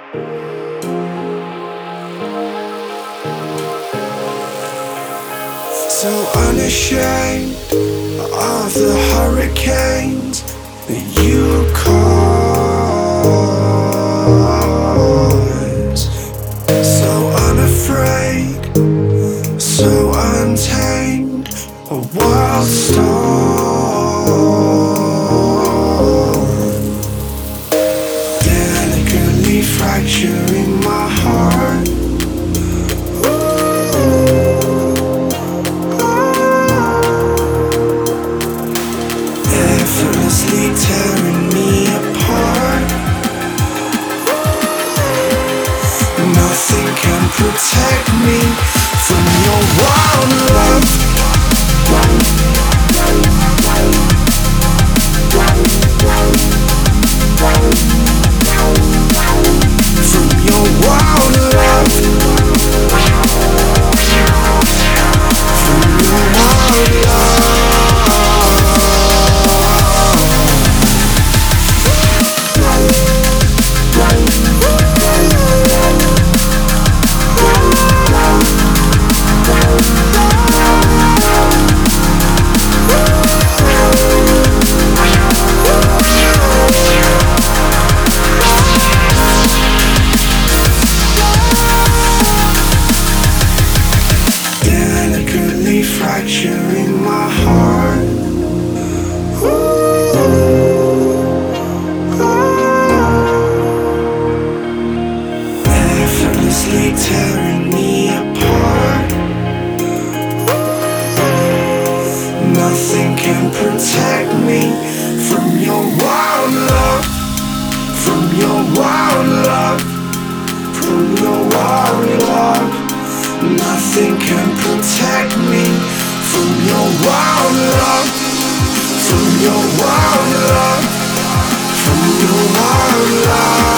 So unashamed of the hurricanes that you cause, so unafraid, so untamed, a wild storm, delicately fracturing my heart. Effortlessly tearing me apart. Nothing can protect me from your wild love. From your wild love. From your wild love. Delicately fracturing my heart. Effortlessly tearing me apart. Nothing can protect me from your wild love. From your wild love. From your wild love. Nothing can protect me from your wild love. From your wild love. From your wild love.